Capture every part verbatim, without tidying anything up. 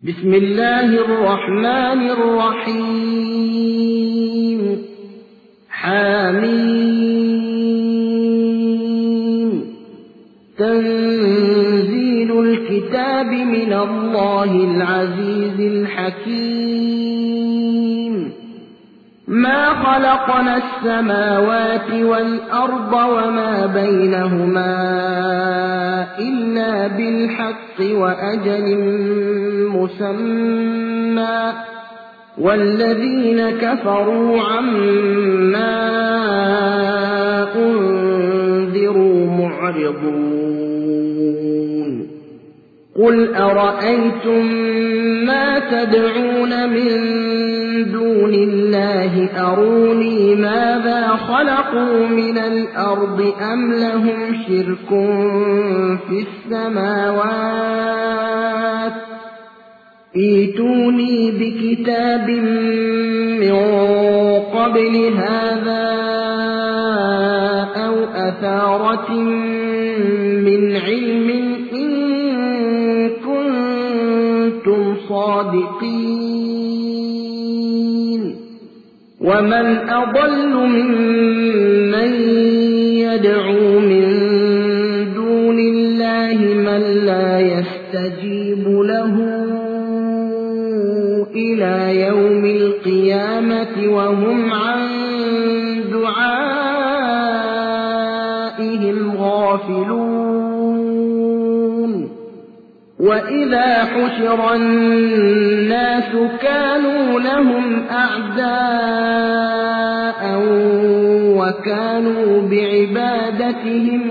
بسم الله الرحمن الرحيم حميم تنزيل الكتاب من الله العزيز الحكيم ما خلقنا السماوات والأرض وما بينهما إلا بالحق وأجل مسمى والذين كفروا عما أنذروا معرضون قل أرأيتم ما تدعون من دون الله أروني ماذا خلقوا من الأرض أم لهم شرك في السماوات ائتوني بكتاب من قبل هذا أو أثارة من علم إن كنتم صادقين ومن أضل ممن يدعو من دون الله من لا يستجيب له إلى يوم القيامة وهم عن دعائهم غافلون وإذا حشر الناس كانوا لهم أعداء وكانوا بعبادتهم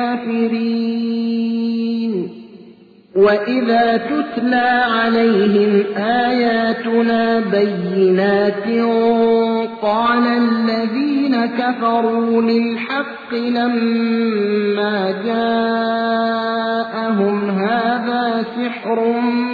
كافرين وإذا تتلى عليهم آياتنا بينات قال الذين كفروا للحق لما جاءهم هذا سحر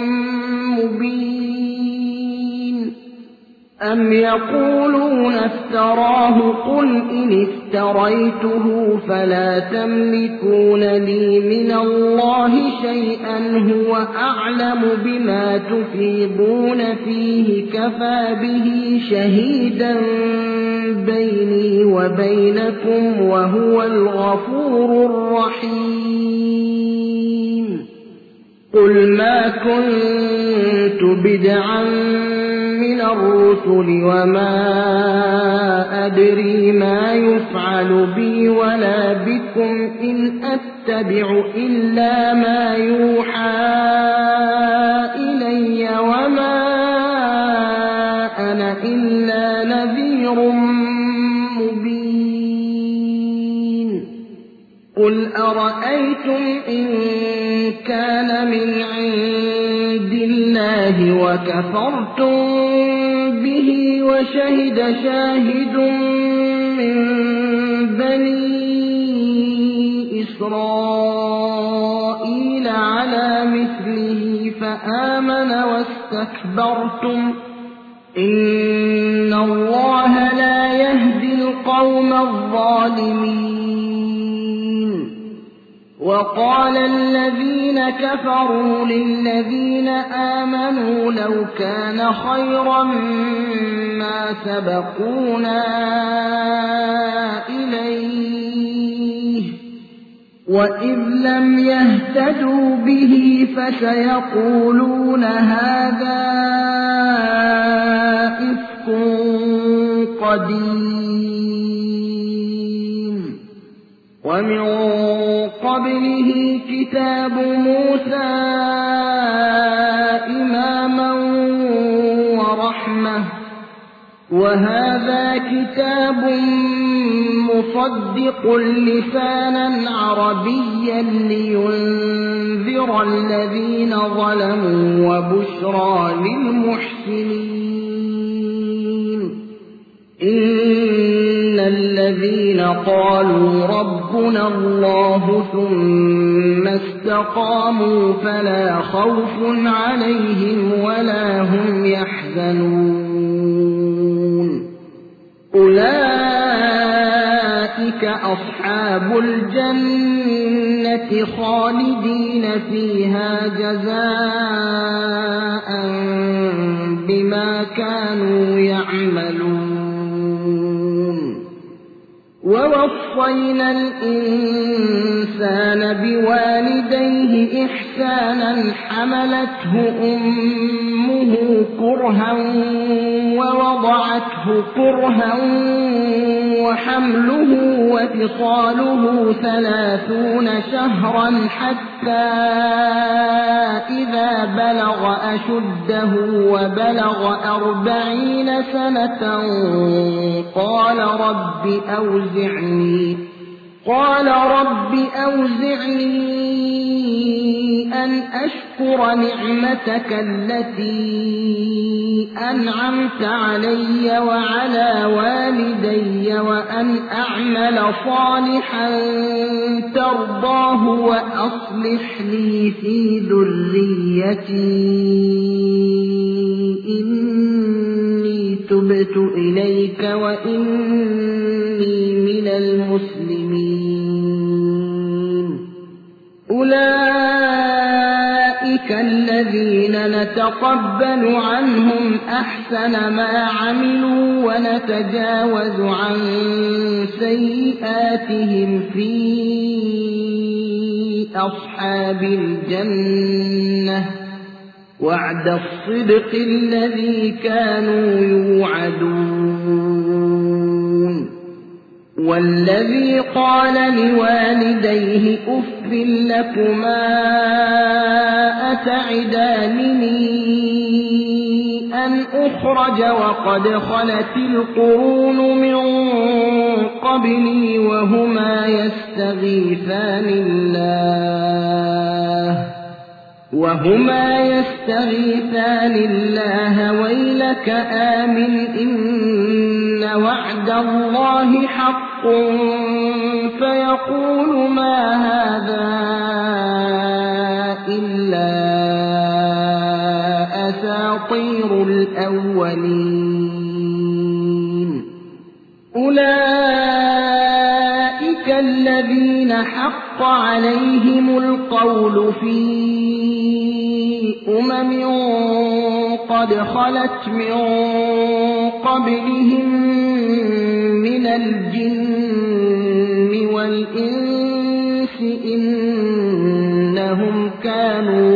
مبين أم يقولون افتراه قل إن افتريته فلا تملكون لي من الله شيئا هو أعلم بما تفيضون فيه كفى به شهيدا بيني وبينكم وهو الغفور الرحيم قل ما كنت بدعا من الرسل وما أدري ما يفعل بي ولا بكم إن أتبع إلا ما يوحى إلي وما أنا إلا نذير مبين قل أرأيتم إن كان من عند الله وكفرتم به وشهد شاهد من بني إسرائيل على مثله فآمن واستكبرتم إن الله لا يهدي القوم الظالمين وقال الذين كفروا للذين آمنوا لو كان خيرا ما سبقونا إليه وإذ لم يهتدوا به فسيقولون هذا إفك قديم ومن قبله كتاب موسى إماما ورحمة وهذا كتاب مصدق لسانا عربيا لينذر الذين ظلموا وبشرى للمحسنين إن الذين قالوا ربنا الله ثم استقاموا فلا خوف عليهم ولا هم يحزنون أولئك أصحاب الجنة خالدين فيها جزاء ووصينا الإنسان بوالديه إحسانا حملته أمه كرها ووضعته كرها وحمله وفصاله ثلاثون شهرا حتى إذا بلغ أشده وبلغ أربعين سنة قال رب أوزعني قال رب أوزعني أن أشكر نعمتك التي أنعمت علي وعلى والدي وأن أعمل صالحا ترضاه وأصلح لي في ذريتي إني تبت إليك وإني من المسلمين. أولئك الذين نتقبل عنهم أحسن ما عملوا ونتجاوز عن سيئاتهم في أصحاب الجنة وعد الصدق الذي كانوا يوعدون. والذي قال لوالديه أف لكما أتعدانني أن أخرج وقد خلت القرون من قبلي وهما يستغيثان الله وهما يستغيثان الله ويلك آمن إن وعد الله حق فيقول ما هذا إلا أساطير الأولين. أولئك الذين حق عليهم القول في أمم قد خلت من قبلهم من الجن والإنس إنهم كانوا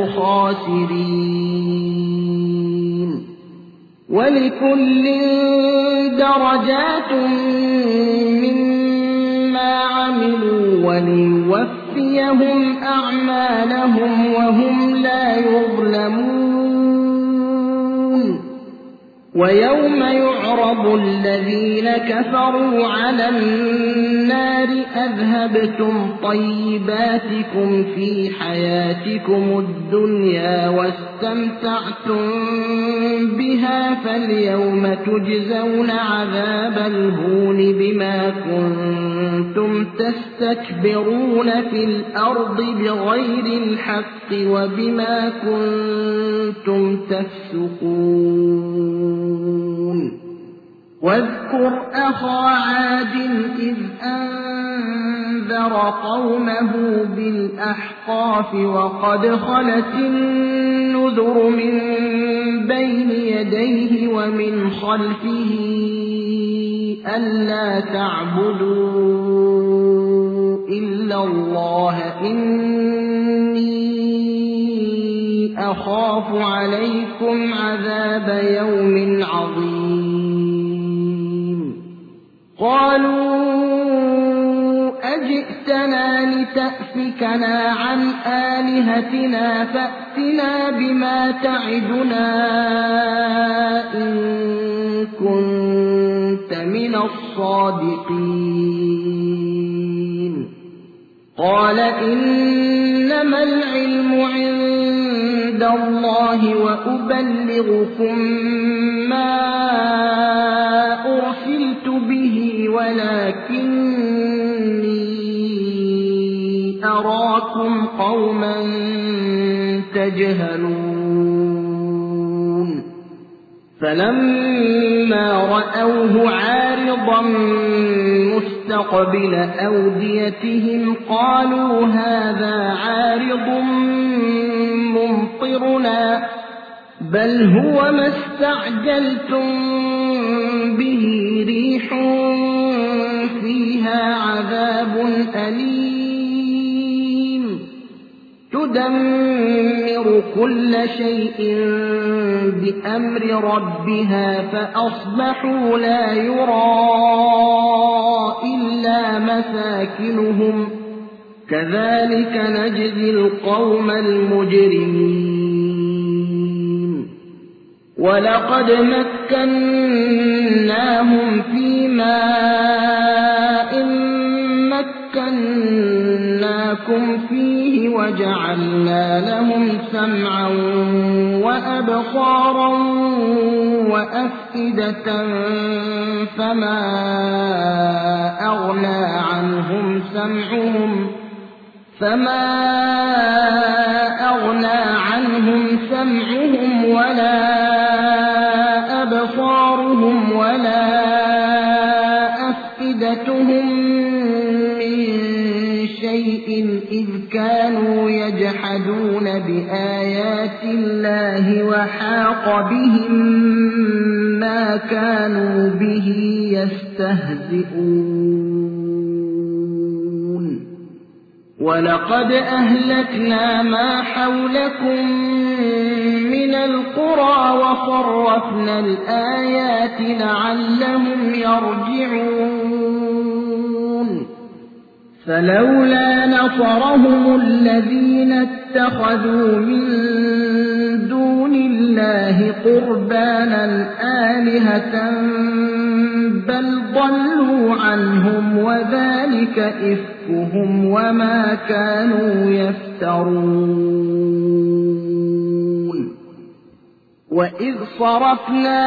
خاسرين. ولكل درجات مما عملوا وليوفيهم أعمالهم وهم لا يظلمون. ويوم يعرض الذين كفروا على النار أذهبتم طيباتكم في حياتكم الدنيا واستمتعتم بها فاليوم تجزون عذاب الهون بما كنتم تستكبرون في الأرض بغير الحق وبما كنتم تفسقون. واذكر أخا عاد إذ أنذر قومه بالأحقاف وقد خلت النذر من بين يديه ومن خلفه ألا تعبدوا إلا الله إني أخاف عليكم عذاب يوم عظيم. قالوا أجئتنا لتأفكنا عن آلهتنا فأتنا بما تعدنا إن كنت من الصادقين. قال إنما العلم عند الله وأبلغكم ما أرسلت به ولكني أراكم قوما تجهلون. فلما رأوه عارضا مستقبل أوديتهم قالوا هذا عارض ممطرنا بل هو ما استعجلتم به ريح فيها عذاب أليم تدمر كل شيء بأمر ربها فأصبحوا لا يرى إلا مساكنهم كذلك نجزي القوم المجرمين ولقد مكناهم في ماء مكناكم فيه وجعلنا لهم سمعا وأبصارا وأفئدة فما أغنى عنهم سمعهم فما أغنى عنهم سمعهم ولا أبصارهم ولا أفئدتهم من شيء إذ كانوا يجحدون بآيات الله وحاق بهم ما كانوا به يستهزئون ولقد أهلكنا ما حولكم من القرى وصرفنا الآيات لعلهم يرجعون فلولا نصرهم الذين اتخذوا من دون الله قربانا آلهة بل ضلوا عنهم وذلك إفكهم وما كانوا يفترون وإذ صرفنا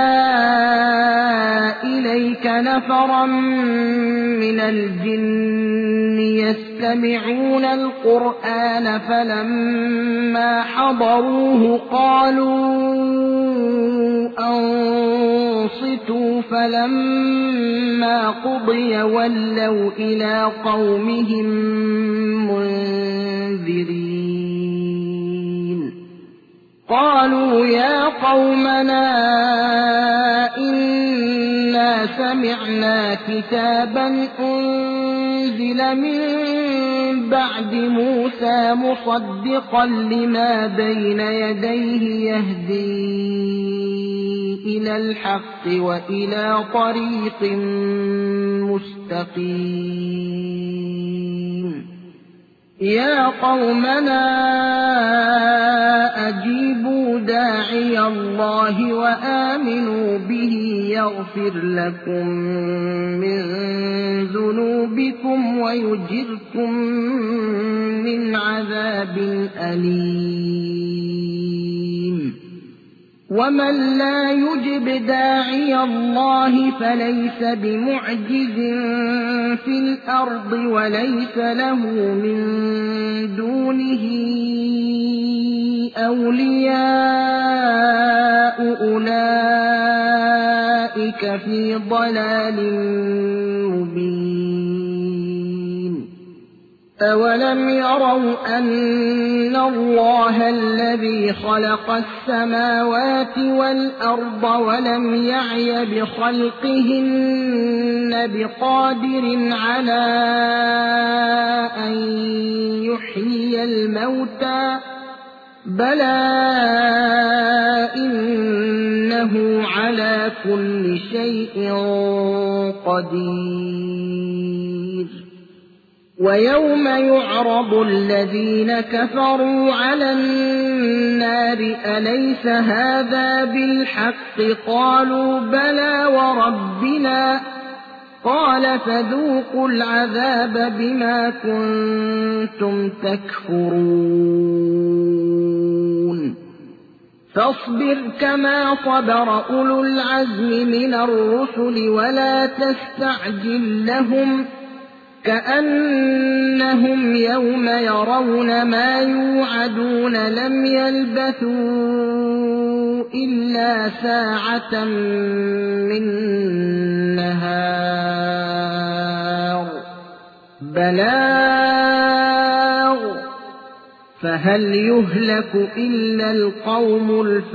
إليك نفرا من الجن يستمعون القرآن فلما حضروه قالوا أنصتوا فلما قضي ولوا إلى قومهم منذرين قالوا يا قومنا إنا سمعنا كتابا أنزل من بعد موسى مصدقا لما بين يديه يهدي إلى الحق وإلى طريق مستقيم يا قومنا أجيبوا داعي الله وآمنوا به يغفر لكم من ذنوبكم ويجركم من عذاب أليم ومن لا يجب داعي الله فليس بمعجز في الأرض وليس له من دونه أولياء أولئك في ضلال مبين أولم يروا أن الله الذي خلق السماوات والأرض ولم يعي بخلقهن بقادر على أن يحيي الموتى بلى إنه على كل شيء قدير ويوم يعرض الذين كفروا على النار أليس هذا بالحق قالوا بلى وربنا قال فذوقوا العذاب بما كنتم تكفرون فاصبر كما صبر أولو العزم من الرسل ولا تستعجل لهم كأنهم يوم يرون ما يوعدون لم يلبثوا إلا ساعة من نهار بلاغ فهل يهلك إلا القوم الفاسقون